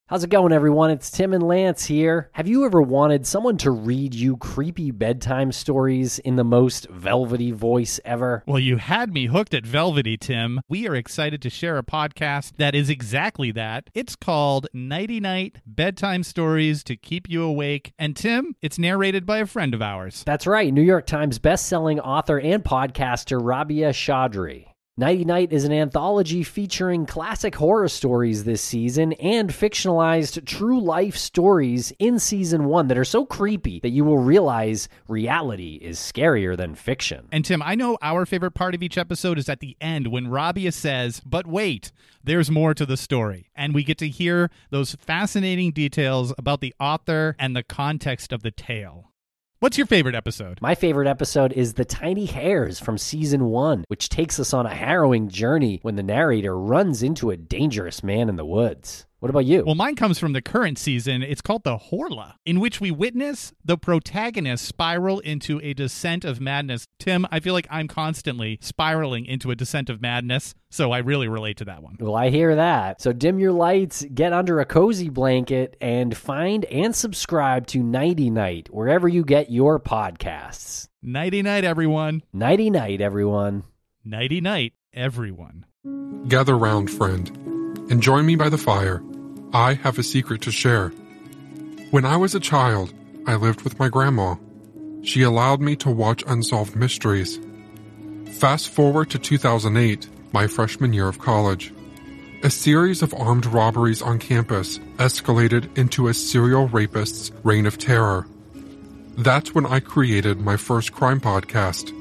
How's it going, everyone? It's Tim and Lance here. Have you ever wanted someone to read you creepy bedtime stories in the most velvety voice ever? Well, you had me hooked at velvety, Tim. We are excited to share a podcast that is exactly that. It's called Nighty Night Bedtime Stories to Keep You Awake. And Tim, it's narrated by a friend of ours. That's right, New York Times bestselling author and podcaster Rabia Chaudry. Nighty Night is an anthology featuring classic horror stories this season and fictionalized true-life stories in Season 1 that are so creepy that you will realize reality is scarier than fiction. And Tim, I know our favorite part of each episode is at the end when Rabia says, but wait, there's more to the story. And we get to hear those fascinating details about the author and the context of the tale. What's your favorite episode? My favorite episode is The Tiny Hairs from Season 1, which takes us on a harrowing journey when the narrator runs into a dangerous man in the woods. What about you? Well, mine comes from the current season. It's called The Horla, in which we witness the protagonist spiral into a descent of madness. Tim, I feel like I'm constantly spiraling into a descent of madness, so I really relate to that one. Well, I hear that. So dim your lights, get under a cozy blanket, and find and subscribe to Nighty Night, wherever you get your podcasts. Nighty night, everyone. Nighty night, everyone. Nighty night, everyone. Gather round, friend, and join me by the fire. I have a secret to share. When I was a child, I lived with my grandma. She allowed me to watch unsolved mysteries. Fast forward to 2008, my freshman year of college. A series of armed robberies on campus escalated into a serial rapist's reign of terror. That's when I created my first crime podcast.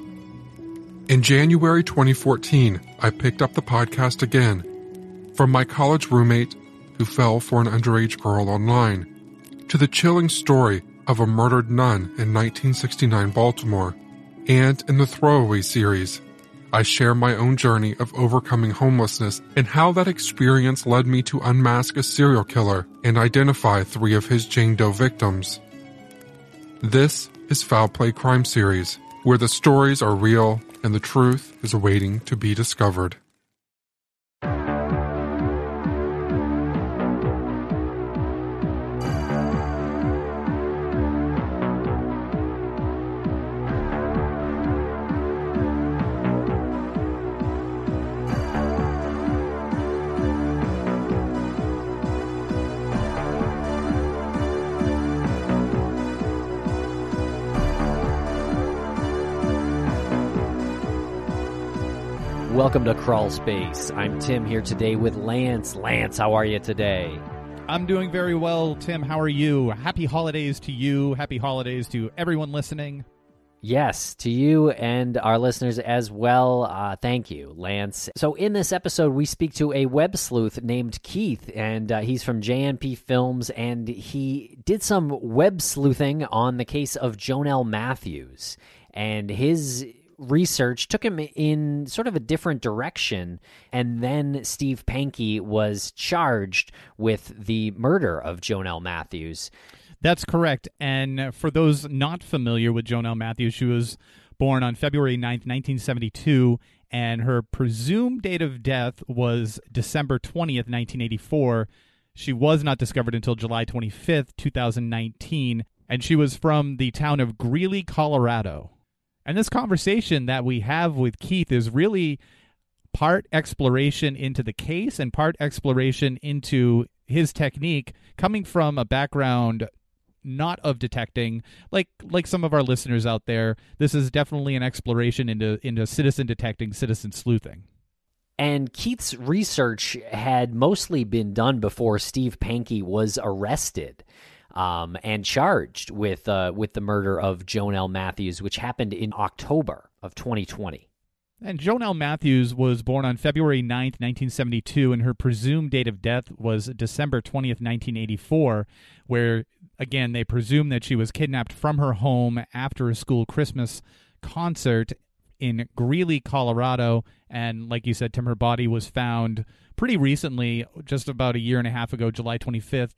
In January 2014, I picked up the podcast again from my college roommate who fell for an underage girl online, to the chilling story of a murdered nun in 1969 Baltimore. And in the Throwaway series, I share my own journey of overcoming homelessness and how that experience led me to unmask a serial killer and identify 3 of his Jane Doe victims. This is Foul Play Crime Series, where the stories are real and the truth is waiting to be discovered. Welcome to Crawl Space. I'm Tim here today with Lance. Lance, how are you today? I'm doing very well, Tim. How are you? Happy holidays to you. Happy holidays to everyone listening. Yes, to you and our listeners as well. Thank you, Lance. So in this episode, we speak to a web sleuth named Keith, and he's from JNP Films, and he did some web sleuthing on the case of Jonelle Matthews. And his research took him in sort of a different direction, and then Steve Pankey was charged with the murder of Jonelle Matthews. That's correct. And for those not familiar with Jonelle Matthews, she was born on February 9th, 1972, and her presumed date of death was December 20th, 1984. She was not discovered until July 25th, 2019, and she was from the town of Greeley, Colorado. And this conversation that we have with Keith is really part exploration into the case and part exploration into his technique, coming from a background not of detecting, like some of our listeners out there. This is definitely an exploration into citizen detecting, citizen sleuthing. And Keith's research had mostly been done before Steve Pankey was arrested and charged with the murder of Jonelle Matthews, which happened in October of 2020. And Jonelle Matthews was born on February 9th, 1972, and her presumed date of death was December 20th, 1984, where, again, they presume that she was kidnapped from her home after a school Christmas concert in Greeley, Colorado. And like you said, Tim, her body was found pretty recently, just about a year and a half ago, July 25th,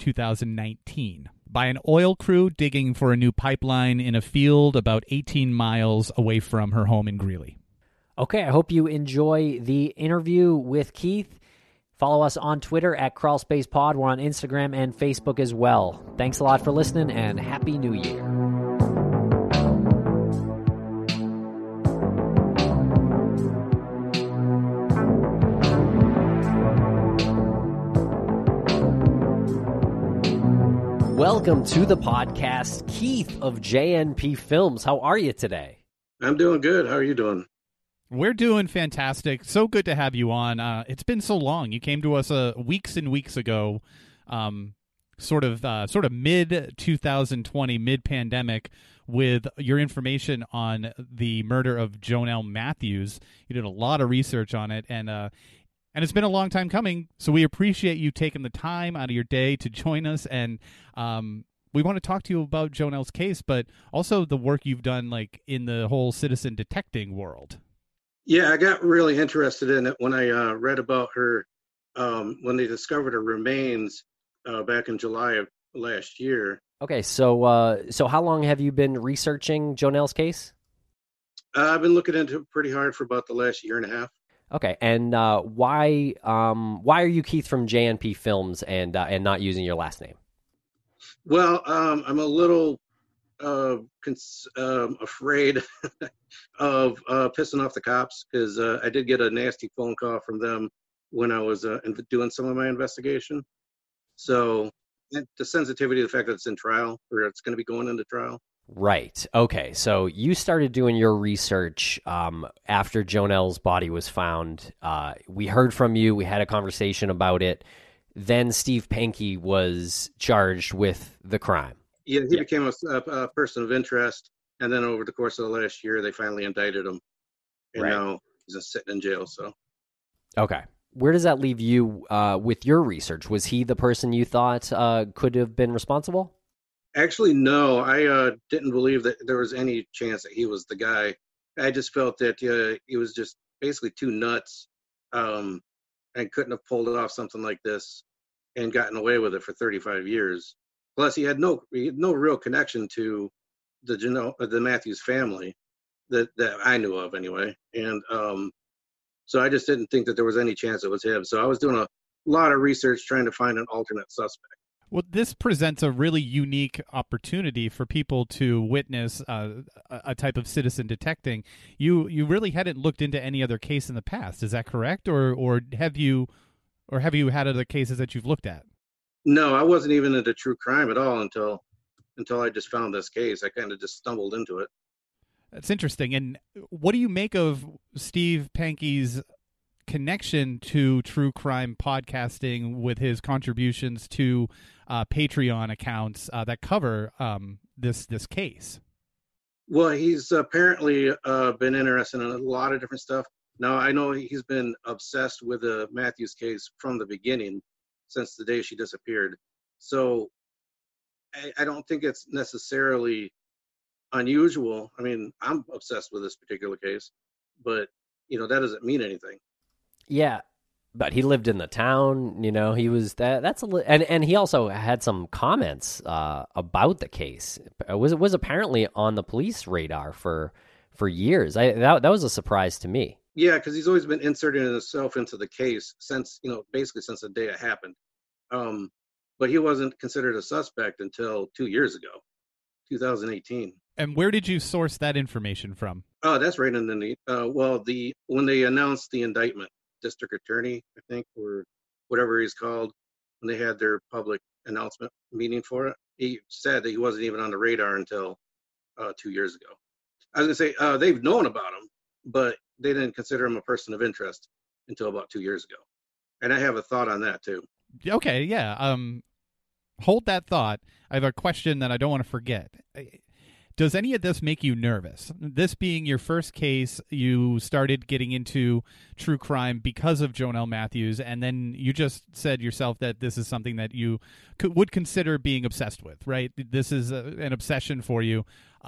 2019. By an oil crew digging for a new pipeline in a field about 18 miles away from her home in Greeley. Okay, I hope you enjoy the interview with Keith. Follow us on Twitter at CrawlspacePod. We're on Instagram and Facebook as well. Thanks a lot for listening, and Happy New Year. Welcome to the podcast, Keith of JNP Films. How are you today? I'm doing good. How are you doing? We're doing fantastic. So good to have you on. It's been so long. You came to us weeks and weeks ago, sort of mid 2020, mid pandemic, with your information on the murder of Jonelle Matthews. You did a lot of research on it, and it's been a long time coming. So we appreciate you taking the time out of your day to join us, and we want to talk to you about Jonelle's case, but also the work you've done, like in the whole citizen detecting world. Yeah, I got really interested in it when I read about her when they discovered her remains back in July of last year. Okay, so how long have you been researching Jonelle's case? I've been looking into it pretty hard for about the last year and a half. Okay, and why are you Keith from JNP Films and not using your last name? Well, I'm a little afraid of pissing off the cops, because I did get a nasty phone call from them when I was doing some of my investigation. So the sensitivity of the fact that it's in trial, or it's going to be going into trial. Right. Okay. So you started doing your research after Jonelle's body was found. We heard from you. We had a conversation about it. Then Steve Pankey was charged with the crime. Yeah, he became a person of interest, and then over the course of the last year, they finally indicted him, and now he's just sitting in jail. So, okay, where does that leave you with your research? Was he the person you thought could have been responsible? Actually, no. I didn't believe that there was any chance that he was the guy. I just felt that he was just basically too nuts, and couldn't have pulled off something like this and gotten away with it for 35 years. Plus, he had no real connection to the Matthews family that I knew of, anyway. And so I just didn't think that there was any chance it was him. So I was doing a lot of research trying to find an alternate suspect. Well, this presents a really unique opportunity for people to witness a type of citizen detecting. You really hadn't looked into any other case in the past, is that correct? Or have you had other cases that you've looked at? No, I wasn't even into true crime at all until I just found this case. I kind of just stumbled into it. That's interesting. And what do you make of Steve Pankey's connection to true crime podcasting with his contributions to Patreon accounts that cover this case? Well, he's apparently been interested in a lot of different stuff. Now, I know he's been obsessed with the Matthews case from the beginning, since the day she disappeared. So I don't think it's necessarily unusual. I mean, I'm obsessed with this particular case, but that doesn't mean anything. Yeah, but he lived in the town. He was and he also had some comments about the case. It was apparently on the police radar for years. That was a surprise to me. Yeah, because he's always been inserting himself into the case since basically since the day it happened. But he wasn't considered a suspect until 2 years ago, 2018. And where did you source that information from? Oh, that's right in the when they announced the indictment, district attorney, I think, or whatever he's called, when they had their public announcement meeting for it, he said that he wasn't even on the radar until 2 years ago. I was going to say they've known about him, but they didn't consider him a person of interest until about 2 years ago. And I have a thought on that too. Okay, yeah. Hold that thought. I have a question that I don't want to forget. Does any of this make you nervous? This being your first case, you started getting into true crime because of Jonelle Matthews, and then you just said yourself that this is something that you would consider being obsessed with, right? This is an obsession for you.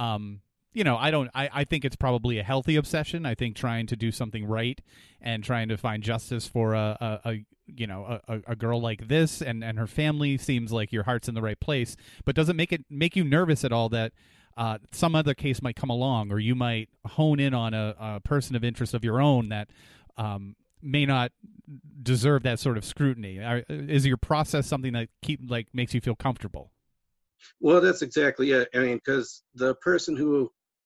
I think it's probably a healthy obsession. I think trying to do something right and trying to find justice for a girl like this and her family seems like your heart's in the right place. But does it make you nervous at all that some other case might come along, or you might hone in on a person of interest of your own that may not deserve that sort of scrutiny? Is your process something that makes you feel comfortable? Well, that's exactly it. I mean, because the person who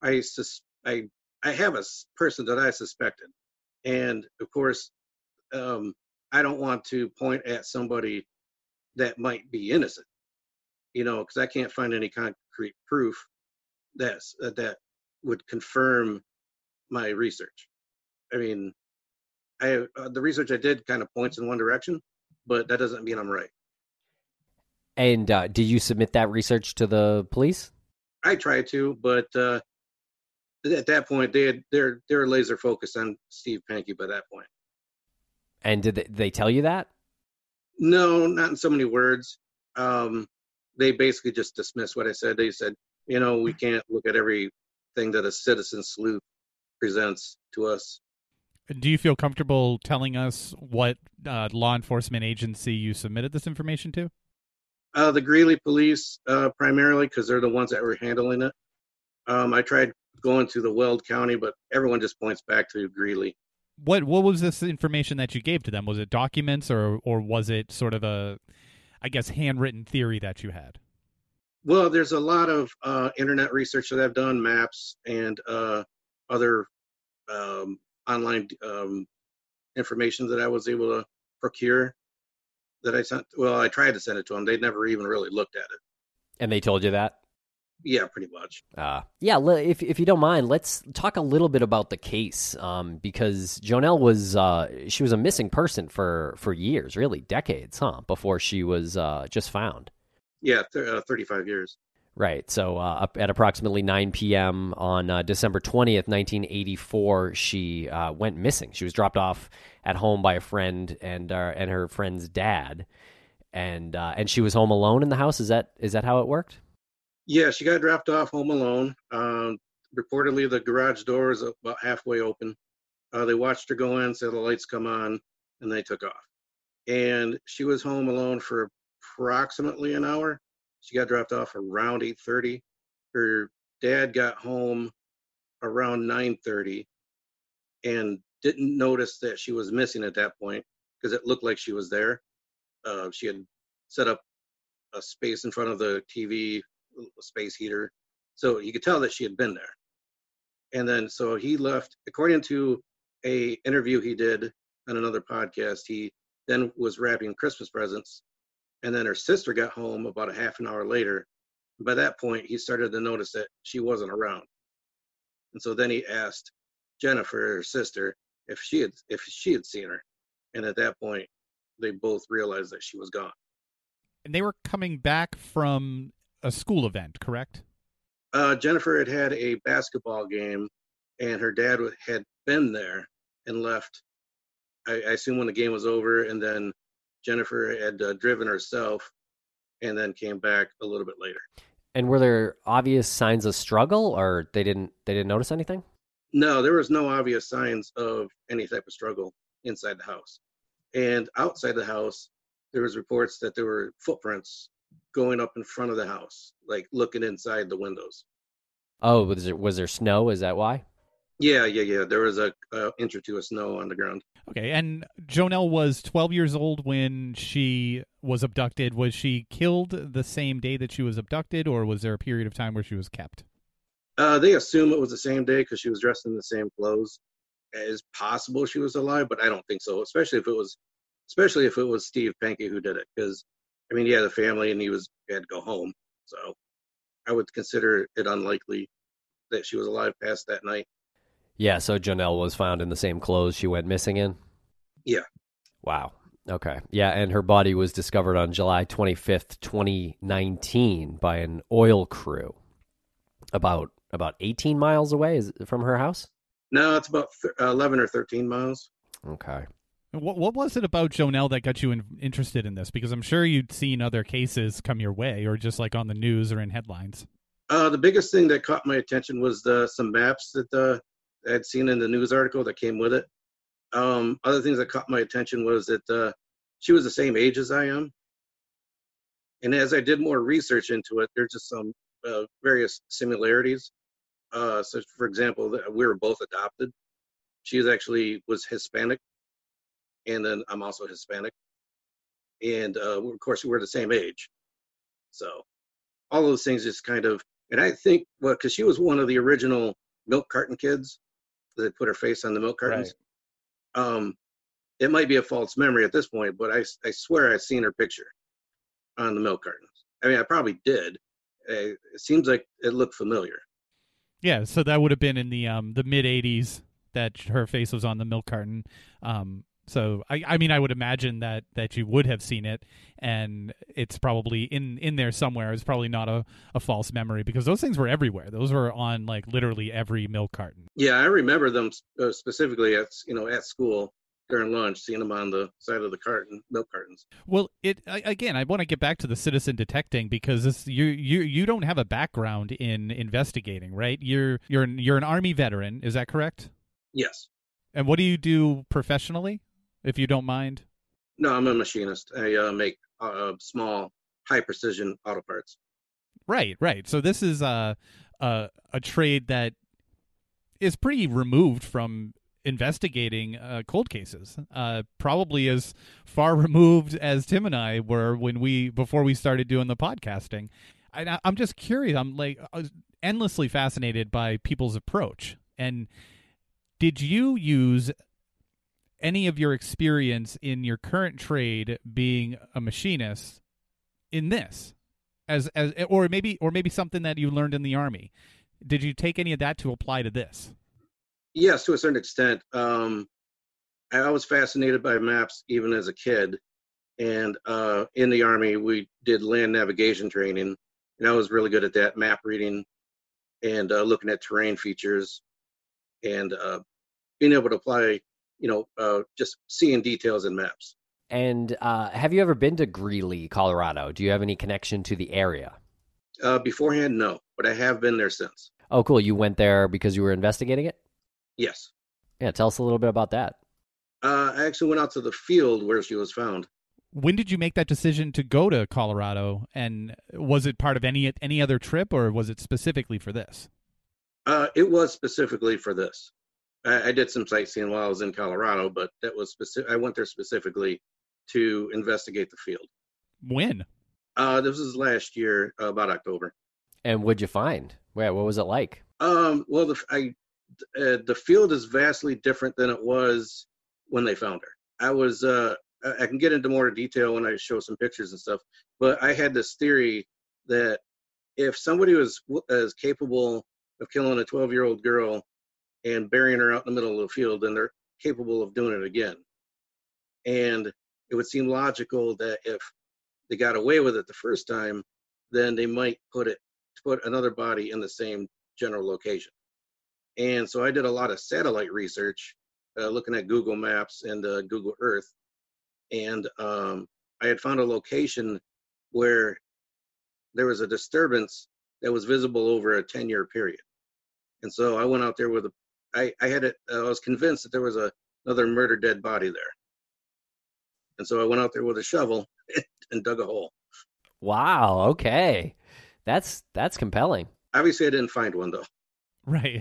I have a person that I suspected, and of course, I don't want to point at somebody that might be innocent, because I can't find any concrete proof that would confirm my research. I mean, the research I did kind of points in one direction, but that doesn't mean I'm right. And did you submit that research to the police? I tried to, but at that point, they're laser focused on Steve Pankey by that point. And did they tell you that? No, not in so many words. They basically just dismissed what I said. They said, we can't look at everything that a citizen sleuth presents to us. Do you feel comfortable telling us what law enforcement agency you submitted this information to? The Greeley police, primarily, because they're the ones that were handling it. I tried going to the Weld County, but everyone just points back to Greeley. What was this information that you gave to them? Was it documents or was it sort of a, I guess, handwritten theory that you had? Well, there's a lot of internet research that I've done, maps and other online information that I was able to procure that I sent. Well, I tried to send it to them. They never even really looked at it. And they told you that? Yeah, pretty much. Yeah, if you don't mind, let's talk a little bit about the case, because Jonelle was she was a missing person for years, really decades, before she was just found. Yeah, 35 years. Right. So up at approximately 9 p.m. on December 20th, 1984, she went missing. She was dropped off at home by a friend and her friend's dad, and she was home alone in the house. Is that how it worked? Yeah, she got dropped off home alone. Reportedly, the garage door is about halfway open. They watched her go in, said the lights come on, and they took off. And she was home alone for approximately an hour. She got dropped off around 8:30. Her dad got home around 9:30 and didn't notice that she was missing at that point because it looked like she was there. She had set up a space in front of the TV, a space heater, so you could tell that she had been there. And then so he left. According to a interview he did on another podcast, he then was wrapping Christmas presents. And then her sister got home about a half an hour later. By that point, he started to notice that she wasn't around. And so then he asked Jennifer, her sister, if she had seen her. And at that point, they both realized that she was gone. And they were coming back from a school event, correct? Jennifer had a basketball game, and her dad had been there and left, I assume, when the game was over, and then Jennifer had driven herself and then came back a little bit later. And were there obvious signs of struggle, or they didn't notice anything? No, there was no obvious signs of any type of struggle inside the house. And outside the house, there was reports that there were footprints going up in front of the house, like looking inside the windows. Oh, was there snow? Is that why? Yeah. There was a inch or two of snow on the ground. Okay, and Jonelle was 12 years old when she was abducted. Was she killed the same day that she was abducted, or was there a period of time where she was kept? They assume it was the same day because she was dressed in the same clothes. It's possible she was alive, but I don't think so. Especially if it was Steve Pankey who did it, because I mean, he had a family and he had to go home. So I would consider it unlikely that she was alive past that night. Yeah, so Jonelle was found in the same clothes she went missing in? Yeah. Wow. Okay. Yeah, and her body was discovered on July 25th, 2019 by an oil crew about 18 miles away from her house? No, it's about 11 or 13 miles. Okay. What was it about Jonelle that got you interested in this? Because I'm sure you'd seen other cases come your way, or just like on the news or in headlines. The biggest thing that caught my attention was some maps that I had seen in the news article that came with it. Other things that caught my attention was that she was the same age as I am. And as I did more research into it, there's just some various similarities. So, for example, we were both adopted. She was Hispanic, and then I'm also Hispanic, and of course we're the same age. So all those things just kind of, and I think, well, because she was one of the original milk carton kids that put her face on the milk cartons. Right. It might be a false memory at this point, but I swear I've seen her picture on the milk cartons. I mean, I probably did. It seems like it looked familiar. Yeah, so that would have been in the mid '80s that her face was on the milk carton. So I mean, I would imagine that you would have seen it, and it's probably in there somewhere. It's probably not a false memory, because those things were everywhere. Those were on like literally every milk carton. Yeah, I remember them specifically at school during lunch, seeing them on the side of the milk cartons. Well, again, I want to get back to the citizen detecting, because you don't have a background in investigating, right? You're an Army veteran, is that correct? Yes. And what do you do professionally, if you don't mind? No, I'm a machinist. I make small, high precision auto parts. Right. So this is a trade that is pretty removed from investigating cold cases, probably as far removed as Tim and I were before we started doing the podcasting. I'm just curious. I'm like endlessly fascinated by people's approach. And did you use any of your experience in your current trade, being a machinist, in this, or maybe something that you learned in the Army? Did you take any of that to apply to this? Yes, to a certain extent. I was fascinated by maps even as a kid, and in the Army we did land navigation training, and I was really good at that, map reading and looking at terrain features, and being able to apply, just seeing details in maps. And have you ever been to Greeley, Colorado? Do you have any connection to the area? Beforehand, no, but I have been there since. Oh, cool. You went there because you were investigating it? Yes. Yeah, tell us a little bit about that. I actually went out to the field where she was found. When did you make that decision to go to Colorado? And was it part of any other trip, or was it specifically for this? It was specifically for this. I did some sightseeing while I was in Colorado, but that was specific. I went there specifically to investigate the field. When? This was last year, about October. And what'd you find? What was it like? Well, the field is vastly different than it was when they found her. I can get into more detail when I show some pictures and stuff, but I had this theory that if somebody was as capable of killing a 12-year-old girl and burying her out in the middle of the field, then they're capable of doing it again. And it would seem logical that if they got away with it the first time, then they might put another body in the same general location. And so I did a lot of satellite research, looking at Google Maps and Google Earth. And I had found a location where there was a disturbance that was visible over a 10-year period. And so I went out there I was convinced that there was another murder dead body there. And so I went out there with a shovel and dug a hole. Wow. Okay. That's compelling. Obviously I didn't find one though. Right.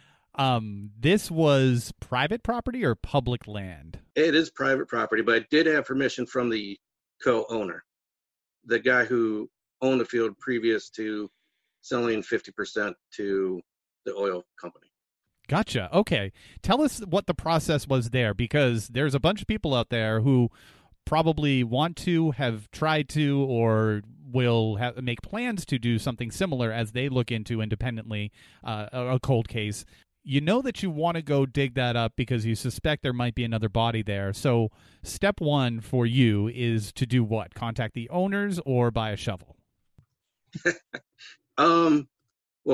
This was private property or public land? It is private property, but I did have permission from the co-owner, the guy who owned the field previous to selling 50% to the oil company. Gotcha. Okay. Tell us what the process was there, because there's a bunch of people out there who probably want to, have tried to, or will make plans to do something similar as they look into independently a cold case. You know that you want to go dig that up because you suspect there might be another body there. So step one for you is to do what? Contact the owners or buy a shovel? Well,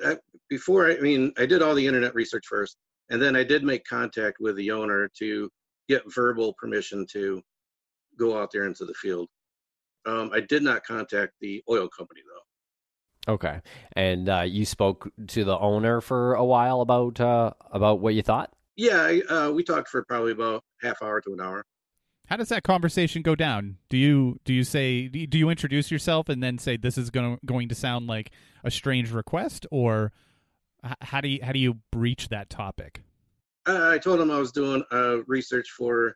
I did all the internet research first, and then I did make contact with the owner to get verbal permission to go out there into the field. I did not contact the oil company though. Okay. And you spoke to the owner for a while about what you thought? Yeah, we talked for probably about half hour to an hour. How does that conversation go down? Do you introduce yourself and then say this is going to sound like a strange request, or how do you breach that topic? I told him I was doing research for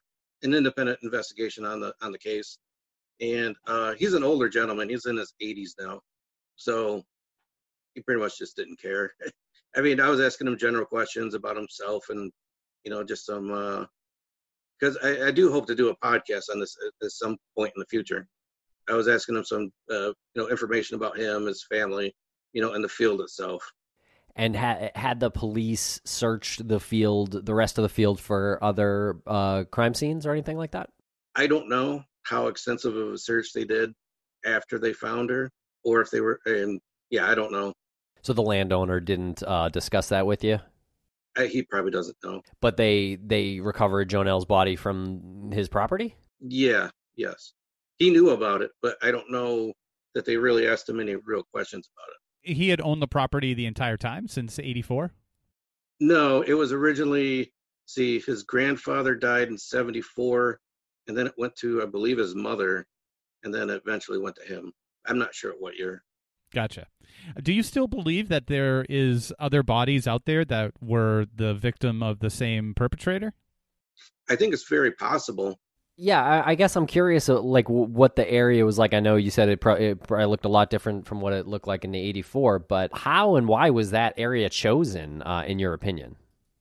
an independent investigation on the case. And he's an older gentleman. He's in his 80s now, so he pretty much just didn't care. I mean, I was asking him general questions about himself, and just some because I do hope to do a podcast on this at some point in the future. I was asking him some information about him, his family, and the field itself. And had the police searched the rest of the field for other crime scenes or anything like that? I don't know how extensive of a search they did after they found her, or if they were, I don't know. So the landowner didn't discuss that with you? He probably doesn't know. But they recovered Jonel's body from his property? Yeah, yes. He knew about it, but I don't know that they really asked him any real questions about it. He had owned the property the entire time since 1984? No, it was originally, his grandfather died in 1974, and then it went to, I believe, his mother, and then eventually went to him. I'm not sure at what year. Gotcha. Do you still believe that there is other bodies out there that were the victim of the same perpetrator? I think it's very possible. Yeah, I guess I'm curious, what the area was like. I know you said it probably looked a lot different from what it looked like in the 84, but how and why was that area chosen, in your opinion?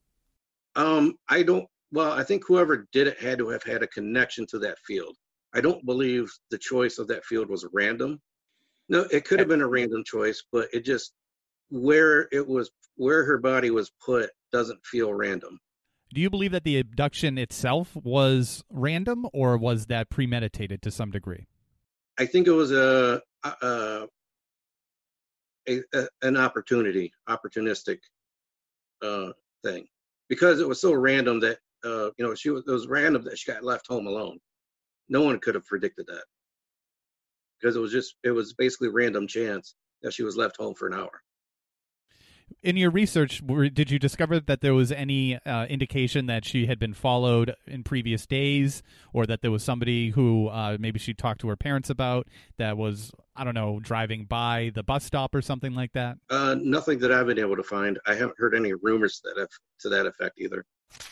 I think whoever did it had to have had a connection to that field. I don't believe the choice of that field was random. No, it could have been a random choice, but it just, where her body was put doesn't feel random. Do you believe that the abduction itself was random, or was that premeditated to some degree? I think it was an opportunistic thing, because it was so random that it was random that she got left home alone. No one could have predicted that, because it was basically random chance that she was left home for an hour. In your research, did you discover that there was any indication that she had been followed in previous days, or that there was somebody who maybe she talked to her parents about that was, I don't know, driving by the bus stop or something like that? Nothing that I've been able to find. I haven't heard any rumors to that effect either.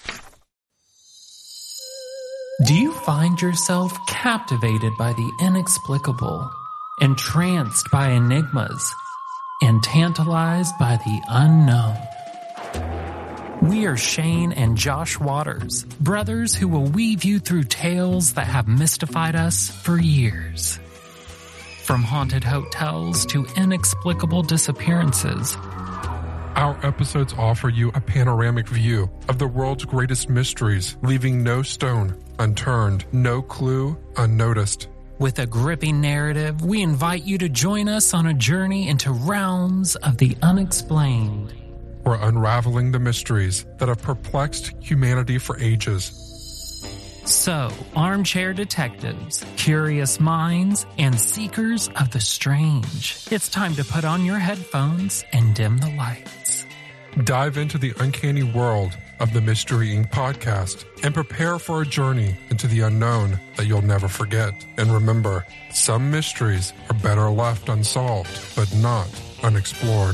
Do you find yourself captivated by the inexplicable, entranced by enigmas, and tantalized by the unknown? We are Shane and Josh Waters, brothers who will weave you through tales that have mystified us for years. From haunted hotels to inexplicable disappearances, our episodes offer you a panoramic view of the world's greatest mysteries, leaving no stone unturned, no clue unnoticed. With a gripping narrative, we invite you to join us on a journey into realms of the unexplained. We're unraveling the mysteries that have perplexed humanity for ages. So, armchair detectives, curious minds, and seekers of the strange, it's time to put on your headphones and dim the lights. Dive into the uncanny world of the Mystery Inc. podcast and prepare for a journey into the unknown that you'll never forget. And remember, some mysteries are better left unsolved, but not unexplored.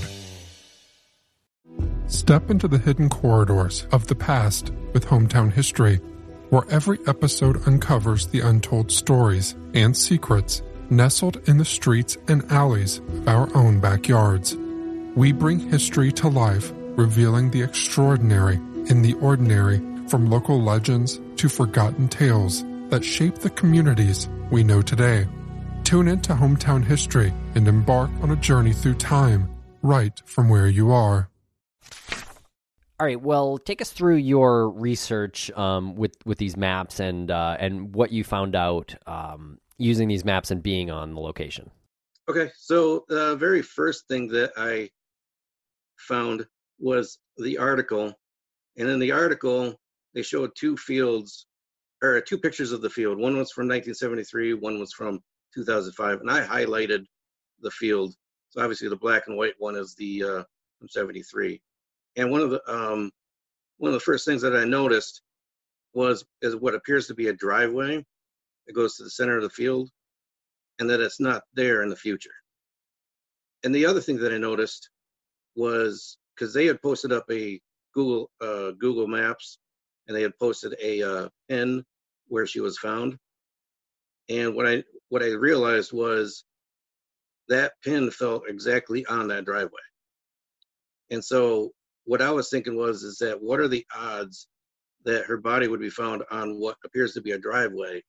Step into the hidden corridors of the past with Hometown History, where every episode uncovers the untold stories and secrets nestled in the streets and alleys of our own backyards. We bring history to life, revealing the extraordinary in the ordinary, from local legends to forgotten tales that shape the communities we know today. Tune into Hometown History and embark on a journey through time, right from where you are. All right, well, take us through your research with these maps and what you found out using these maps and being on the location. Okay, so the very first thing that I found was the article. And in the article, they showed two pictures of the field. One was from 1973, one was from 2005, and I highlighted the field. So obviously the black and white one is the from 73. And one of the first things that I noticed is what appears to be a driveway that goes to the center of the field, and that it's not there in the future. And the other thing that I noticed was, because they had posted up a Google Maps, and they had posted a pin where she was found. And what I realized was that pin fell exactly on that driveway. And so what I was thinking is that what are the odds that her body would be found on what appears to be a driveway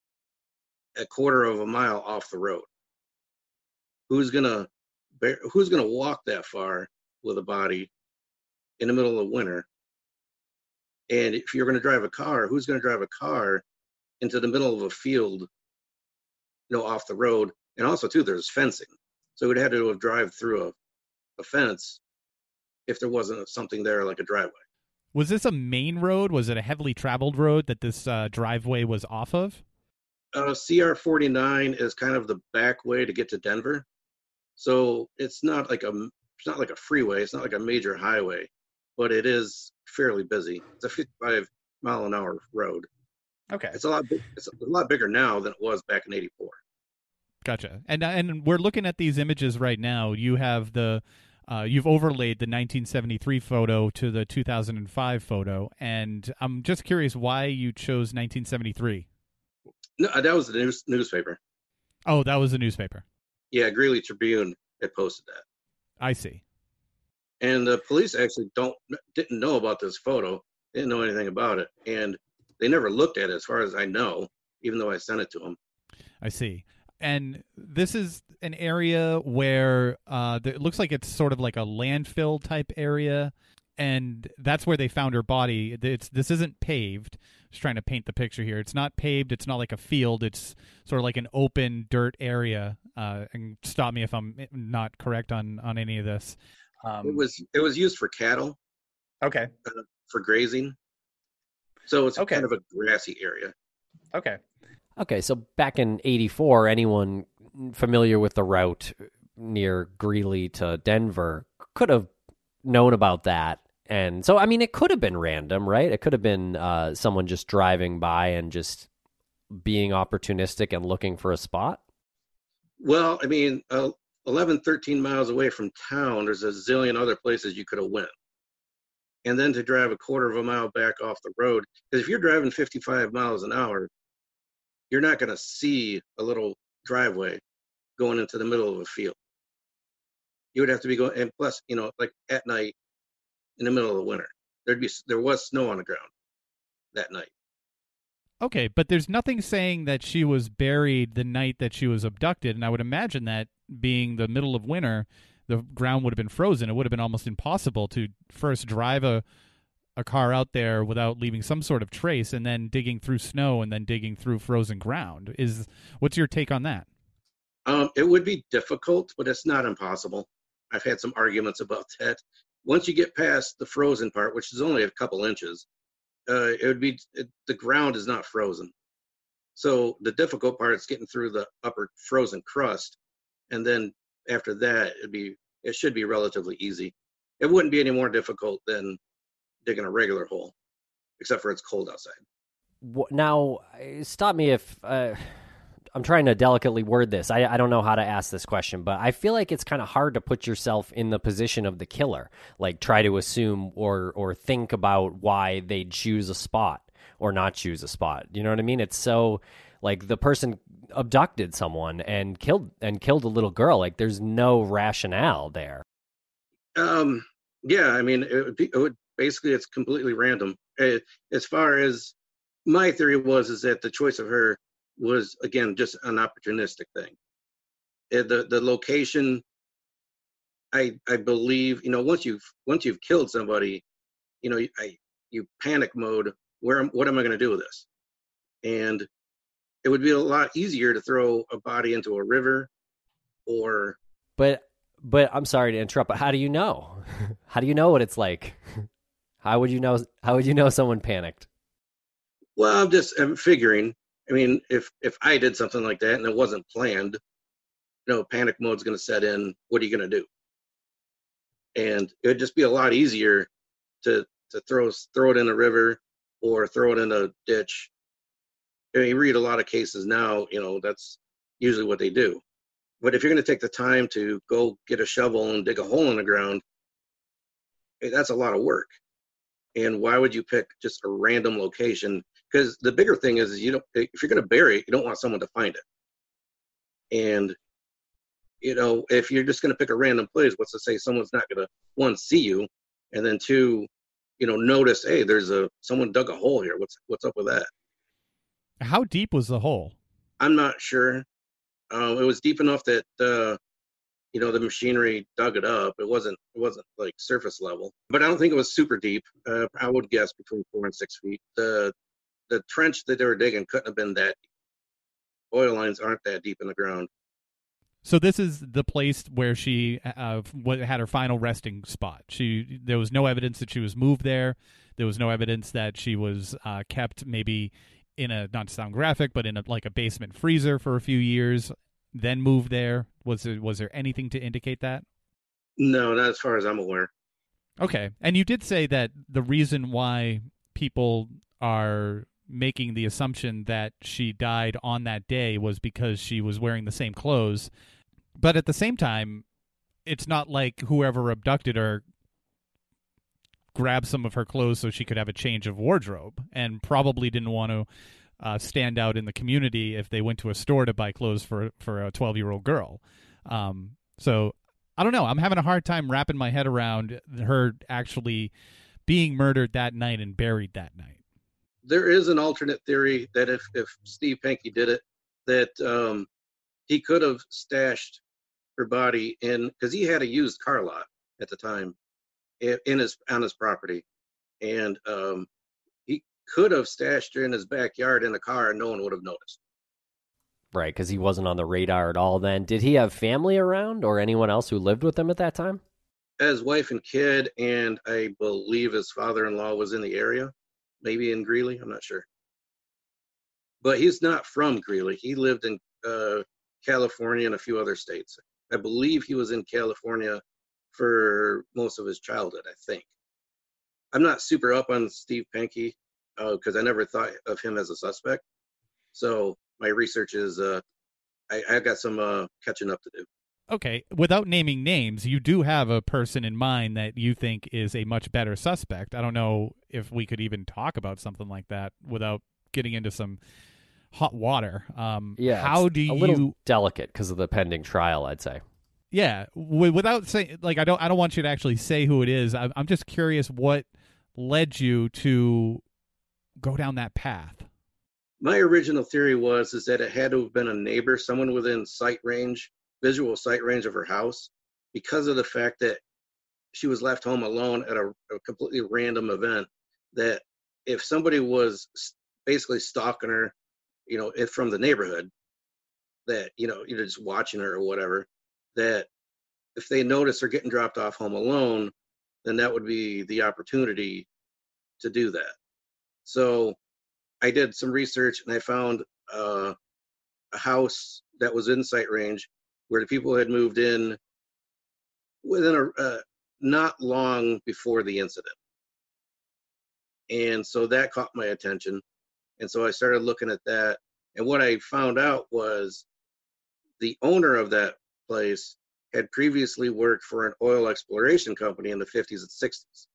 a quarter of a mile off the road? Who's gonna walk that far with a body in the middle of winter? And if you're going to drive a car, who's going to drive a car into the middle of a field, off the road? And also, too, there's fencing. So we'd have to drive through a fence if there wasn't something there like a driveway. Was this a main road? Was it a heavily traveled road that this driveway was off of? CR 49 is kind of the back way to get to Denver. So it's not like a freeway. It's not like a major highway, but it is fairly busy. It's a 55-mile-an-hour road. Okay. It's a lot bigger now than it was back in '84. Gotcha. And we're looking at these images right now. You have you've overlaid the 1973 photo to the 2005 photo, and I'm just curious why you chose 1973. No, that was the newspaper. Oh, that was the newspaper. Yeah, Greeley Tribune had posted that. I see. And the police actually didn't know about this photo. They didn't know anything about it, and they never looked at it, as far as I know, even though I sent it to them. I see. And this is an area where it looks like it's sort of like a landfill type area, and that's where they found her body. This isn't paved. Just trying to paint the picture here. It's not paved. It's not like a field. It's sort of like an open dirt area. And stop me if I'm not correct on any of this. It was used for cattle. Okay. For grazing. So it's kind of a grassy area. Okay. Okay, so back in '84, anyone familiar with the route near Greeley to Denver could have known about that. And so, I mean, it could have been random, right? It could have been someone just driving by and just being opportunistic and looking for a spot. Well, I mean, 11, 13 miles away from town, there's a zillion other places you could have went. And then to drive a quarter of a mile back off the road, because if you're driving 55 miles an hour, you're not going to see a little driveway going into the middle of a field. You would have to be going, and plus, like at night in the middle of the winter, there was snow on the ground that night. Okay, but there's nothing saying that she was buried the night that she was abducted, and I would imagine that being the middle of winter, the ground would have been frozen. It would have been almost impossible to first drive a car out there without leaving some sort of trace, and then digging through snow and then digging through frozen ground. What's your take on that? It would be difficult, but it's not impossible. I've had some arguments about that. Once you get past the frozen part, which is only a couple inches, the ground is not frozen. So the difficult part is getting through the upper frozen crust, and then after that, it should be relatively easy. It wouldn't be any more difficult than digging a regular hole, except for it's cold outside. Now, stop me if I'm trying to delicately word this. I don't know how to ask this question, but I feel like it's kind of hard to put yourself in the position of the killer, like try to assume or think about why they'd choose a spot or not choose a spot. You know what I mean? It's so like the person abducted someone and killed a little girl. Like there's no rationale there. Yeah, I mean, it would basically, it's completely random. As far as my theory is that the choice of her was, again, just an opportunistic thing. The location, I believe, once you've killed somebody, you panic mode. What am I going to do with this? And it would be a lot easier to throw a body into a river, or. But I'm sorry to interrupt. But how do you know? How do you know what it's like? How would you know? How would you know someone panicked? Well, I'm figuring. I mean, if I did something like that and it wasn't planned, panic mode's going to set in. What are you going to do? And it would just be a lot easier to throw it in a river or throw it in a ditch. I mean, you read a lot of cases now. That's usually what they do. But if you're going to take the time to go get a shovel and dig a hole in the ground, that's a lot of work. And why would you pick just a random location? because the bigger thing is you don't, if you're going to bury it, you don't want someone to find it. And if you're just going to pick a random place, what's to say someone's not going to, one, see you, and then two, notice, hey, someone dug a hole here. What's up with that? How deep was the hole? I'm not sure. It was deep enough that the machinery dug it up. It wasn't like surface level, but I don't think it was super deep. I would guess between 4 and 6 feet. The trench that they were digging couldn't have been that deep. Oil lines aren't that deep in the ground. So this is the place where she had her final resting spot. There was no evidence that she was moved there. There was no evidence that she was kept maybe in a, not to sound graphic, but in a basement freezer for a few years, then moved there. Was there anything to indicate that? No, not as far as I'm aware. Okay. And you did say that the reason why people are making the assumption that she died on that day was because she was wearing the same clothes. But at the same time, it's not like whoever abducted her grabbed some of her clothes so she could have a change of wardrobe, and probably didn't want to stand out in the community if they went to a store to buy clothes for a 12-year-old girl. So I don't know. I'm having a hard time wrapping my head around her actually being murdered that night and buried that night. There is an alternate theory that if Steve Pankey did it, that he could have stashed her body because he had a used car lot at the time on his property, and he could have stashed her in his backyard in a car and no one would have noticed. Right, because he wasn't on the radar at all then. Did he have family around or anyone else who lived with him at that time? His wife and kid, and I believe his father-in-law was in the area, maybe in Greeley, I'm not sure. But he's not from Greeley. He lived in California and a few other states. I believe he was in California for most of his childhood, I think. I'm not super up on Steve Pankey because I never thought of him as a suspect. So my research is, I've got some catching up to do. Okay, without naming names, you do have a person in mind that you think is a much better suspect. I don't know if we could even talk about something like that without getting into some hot water. Yeah, how do a you? Little delicate because of the pending trial, I'd say. Yeah, without saying, I don't want you to actually say who it is. I'm just curious what led you to go down that path. My original theory is that it had to have been a neighbor, someone within visual sight range of her house, because of the fact that she was left home alone at a completely random event. That if somebody was basically stalking her, if from the neighborhood, that you're just watching her or whatever, that if they notice her getting dropped off home alone, then that would be the opportunity to do that. So I did some research and I found a house that was in sight range where the people had moved in within not long before the incident. And so that caught my attention. And so I started looking at that. And what I found out was the owner of that place had previously worked for an oil exploration company in the 50s and 60s.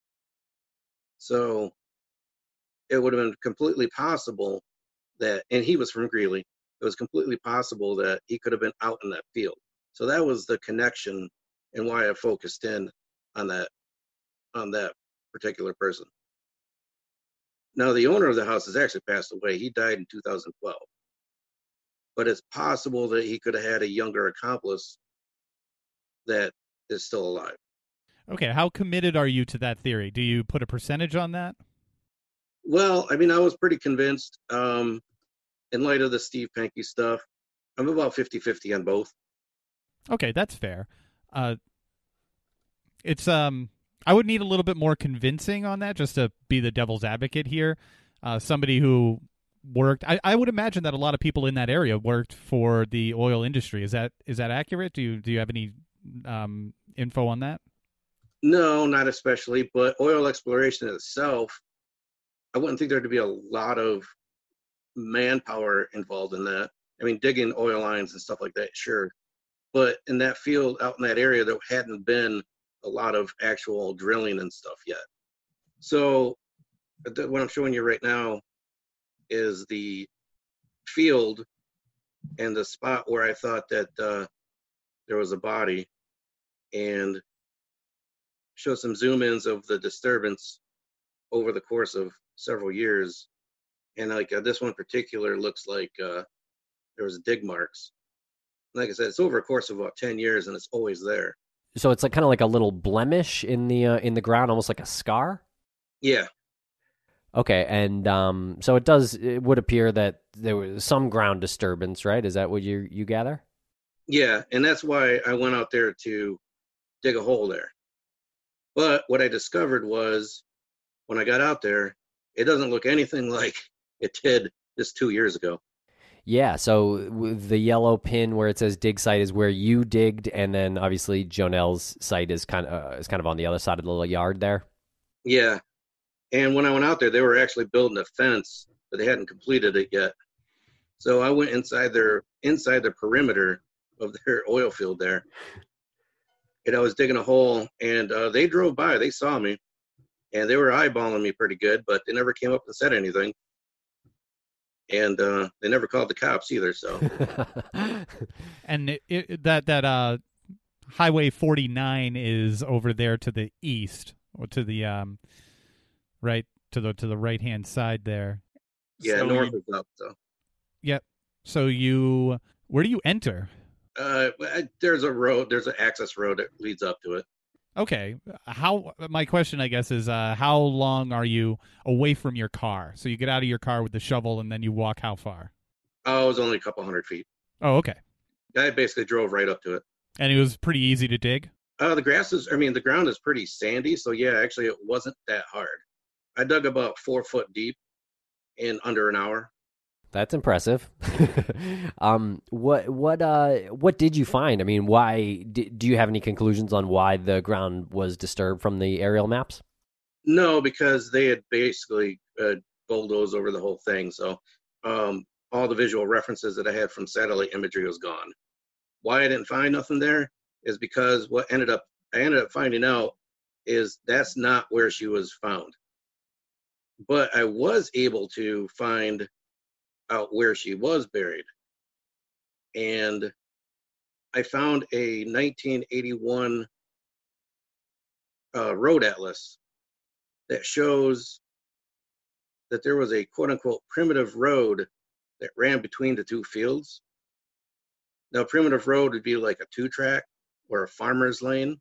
So it would have been completely possible that, and he was from Greeley, it was completely possible that he could have been out in that field. So that was the connection and why I focused in on that particular person. Now, the owner of the house has actually passed away. He died in 2012. But it's possible that he could have had a younger accomplice that is still alive. Okay, how committed are you to that theory? Do you put a percentage on that? Well, I was pretty convinced in light of the Steve Pankey stuff. I'm about 50-50 on both. Okay, that's fair. It's I would need a little bit more convincing on that just to be the devil's advocate here. Somebody who worked, I would imagine that a lot of people in that area worked for the oil industry. Is that accurate? Do you have any info on that? No, not especially. But oil exploration itself, I wouldn't think there'd be a lot of manpower involved in that. Digging oil lines and stuff like that, sure. But in that field, out in that area, there hadn't been a lot of actual drilling and stuff yet. So what I'm showing you right now is the field and the spot where I thought that there was a body, and show some zoom-ins of the disturbance over the course of several years. And like this one in particular looks like there was dig marks. Like I said, it's over a course of about 10 years, and it's always there. So it's like kind of like a little blemish in the ground, almost like a scar. Yeah. Okay, and so it would appear that there was some ground disturbance, right? Is that what you gather? Yeah, and that's why I went out there to dig a hole there. But what I discovered was when I got out there, it doesn't look anything like it did just 2 years ago. Yeah, so the yellow pin where it says dig site is where you digged, and then obviously Jonel's site is kind of on the other side of the little yard there. Yeah, and when I went out there, they were actually building a fence, but they hadn't completed it yet. So I went inside the perimeter of their oil field there, and I was digging a hole, and they drove by. They saw me, and they were eyeballing me pretty good, but they never came up and said anything. And they never called the cops either. So, and that Highway 49 is over there to the east, or to the right to the right hand side there. Yeah, so north is up. So, yep. So where do you enter? There's a road. There's an access road that leads up to it. Okay. My question, I guess, is how long are you away from your car? So you get out of your car with the shovel and then you walk how far? Oh, it was only a couple hundred feet. Oh, okay. I basically drove right up to it. And it was pretty easy to dig? The ground is pretty sandy. So yeah, actually it wasn't that hard. I dug about 4 foot deep in under an hour. That's impressive. What did you find? I mean, why do you have any conclusions on why the ground was disturbed from the aerial maps? No, because they had basically bulldozed over the whole thing. So all the visual references that I had from satellite imagery was gone. Why I didn't find nothing there is because I ended up finding out is that's not where she was found. But I was able to find out where she was buried. And I found a 1981 road atlas that shows that there was a quote unquote primitive road that ran between the two fields. Now, primitive road would be like a 2-track or a farmer's lane.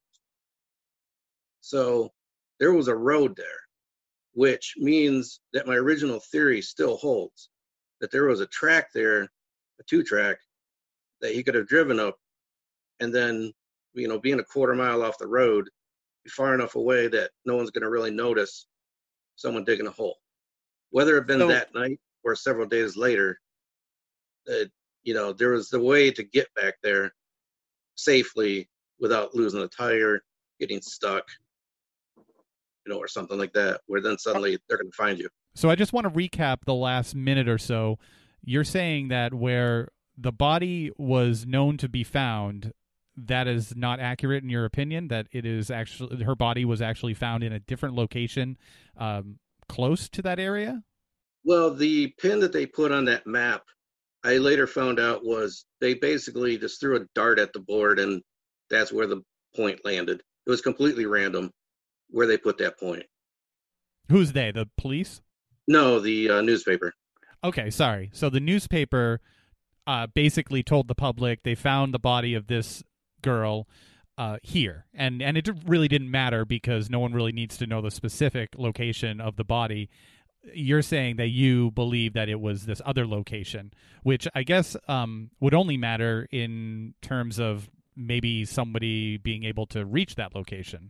So there was a road there, which means that my original theory still holds. That there was a track there, a 2-track, that he could have driven up, and then, being a quarter mile off the road, be far enough away that no one's going to really notice someone digging a hole. Whether it been that night or several days later, there was the way to get back there safely without losing a tire, getting stuck, or something like that, where then suddenly they're going to find you. So I just want to recap the last minute or so. You're saying that where the body was known to be found, that is not accurate in your opinion, that it is actually her body was actually found in a different location close to that area? Well, the pin that they put on that map, I later found out was they basically just threw a dart at the board, and that's where the point landed. It was completely random where they put that point. Who's they? The police? No, the newspaper. Okay, sorry. So the newspaper basically told the public they found the body of this girl here. And it really didn't matter because no one really needs to know the specific location of the body. You're saying that you believe that it was this other location, which I guess would only matter in terms of maybe somebody being able to reach that location.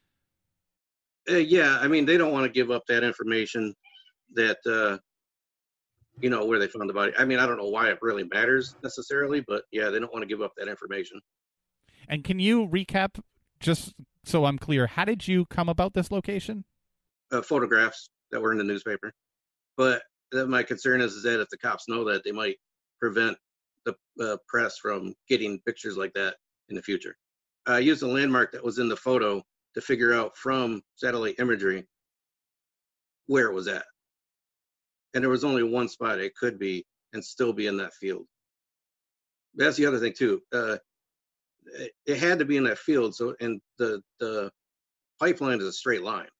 Yeah, they don't want to give up that information that, where they found the body. I don't know why it really matters necessarily, but yeah, they don't want to give up that information. And can you recap, just so I'm clear, how did you come about this location? Photographs that were in the newspaper. But my concern is that if the cops know that, they might prevent the press from getting pictures like that in the future. I used a landmark that was in the photo to figure out from satellite imagery where it was at. and there was only one spot it could be and still be in that field. That's the other thing too. It had to be in that field. So, and the pipeline is a straight line.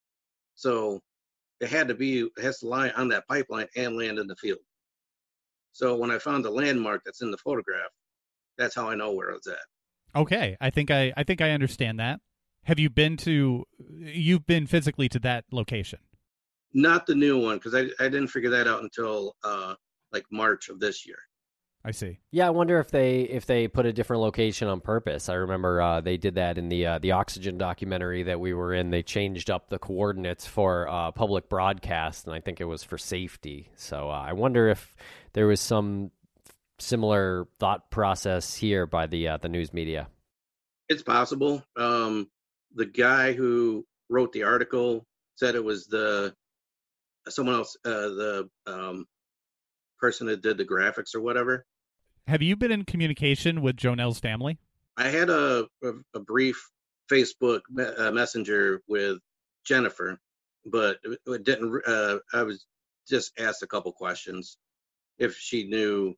So it has to lie on that pipeline and land in the field. So when I found the landmark that's in the photograph, that's how I know where it's at. Okay, I think I understand that. You've been physically to that location? Not the new one, because I didn't figure that out until like March of this year. I see. Yeah, I wonder if they put a different location on purpose. I remember they did that in the Oxygen documentary that we were in. They changed up the coordinates for public broadcast, and I think it was for safety. So I wonder if there was some similar thought process here by the news media. It's possible. The guy who wrote the article said it was someone else, the person that did the graphics or whatever. Have you been in communication with Jonell's family? I had a brief Facebook messenger with Jennifer, but it didn't. I was just asked a couple questions if she knew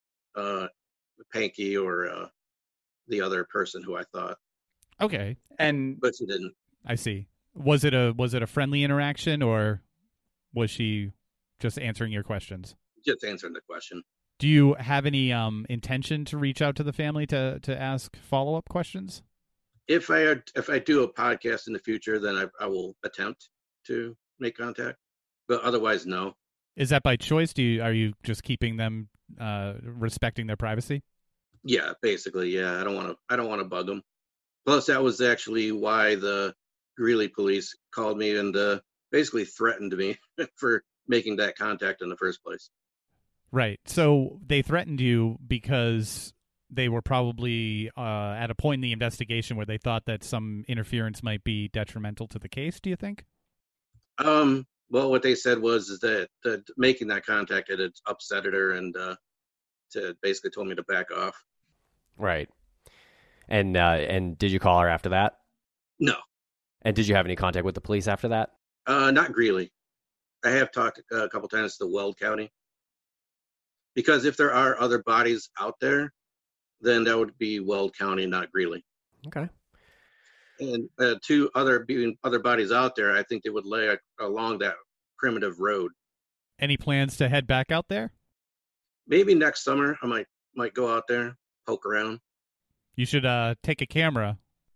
Panky or the other person who I thought. Okay, but she didn't. I see. Was it a friendly interaction, or was she just answering your questions? Just answering the question. Do you have any intention to reach out to the family to ask follow-up questions? If I do a podcast in the future, then I will attempt to make contact, but otherwise, no. Is that by choice? Are you just keeping them, respecting their privacy? Yeah, basically, yeah. I don't want to bug them. Plus, that was actually why the Greeley police called me and basically threatened me for making that contact in the first place. Right. So they threatened you because they were probably at a point in the investigation where they thought that some interference might be detrimental to the case, do you think? Well, what they said was that making that contact had upset her and to basically told me to back off. Right. And did you call her after that? No. And did you have any contact with the police after that? Not Greeley. I have talked a couple times to Weld County. Because if there are other bodies out there, then that would be Weld County, not Greeley. Okay. And being other bodies out there, I think they would lay along that primitive road. Any plans to head back out there? Maybe next summer I might go out there, poke around. You should take a camera.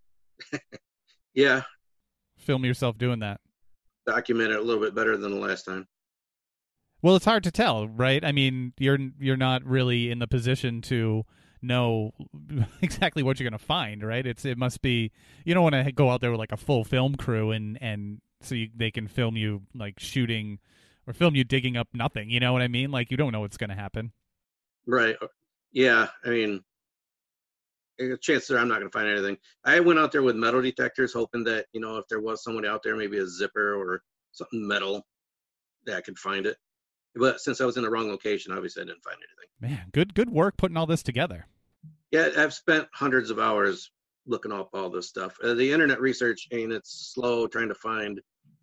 Yeah. Film yourself doing that. Document it a little bit better than the last time. Well, it's hard to tell, right? I mean, you're not really in the position to know exactly what you're going to find, right? It must be, you don't want to go out there with like a full film crew and so they can film you like shooting or film you digging up nothing. You know what I mean? Like you don't know what's going to happen. Right. Yeah. I mean, chances are I'm not going to find anything. I went out there with metal detectors, hoping that, if there was someone out there, maybe a zipper or something metal, that I could find it. But since I was in the wrong location, obviously I didn't find anything. Man, good work putting all this togetder. Yeah, I've spent hundreds of hours looking up all this stuff. The internet research, it's slow trying to find,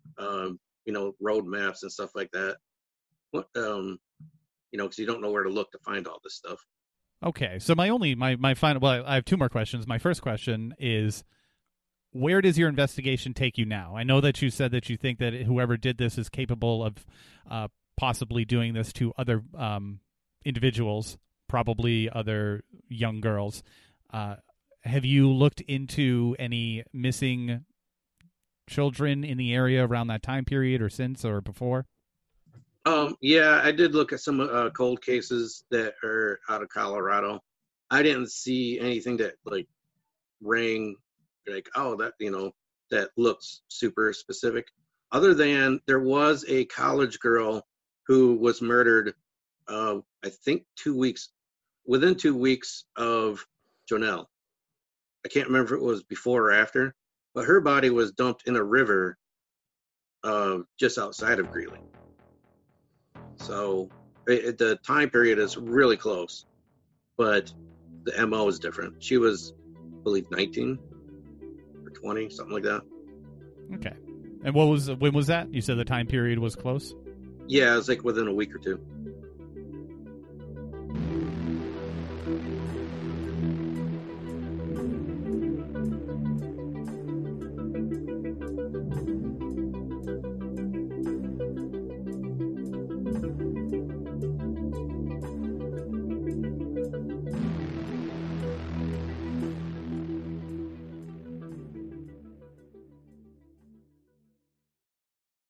road maps and stuff like that. Because you don't know where to look to find all this stuff. Okay, so my final, well, I have two more questions. My first question is, where does your investigation take you now? I know that you said that you think that whoever did this is capable of possibly doing this to other individuals, probably other young girls. Have you looked into any missing children in the area around that time period or since or before? Yeah, I did look at some cold cases that are out of Colorado. I didn't see anything that rang that looks super specific, other than there was a college girl who was murdered, I think within 2 weeks of Jonell. I can't remember if it was before or after, but her body was dumped in a river just outside of Greeley. So the time period is really close, but the MO is different. She was, I believe, 19 or 20, something like that. Okay. And when was that? You said the time period was close? Yeah, it was like within a week or two.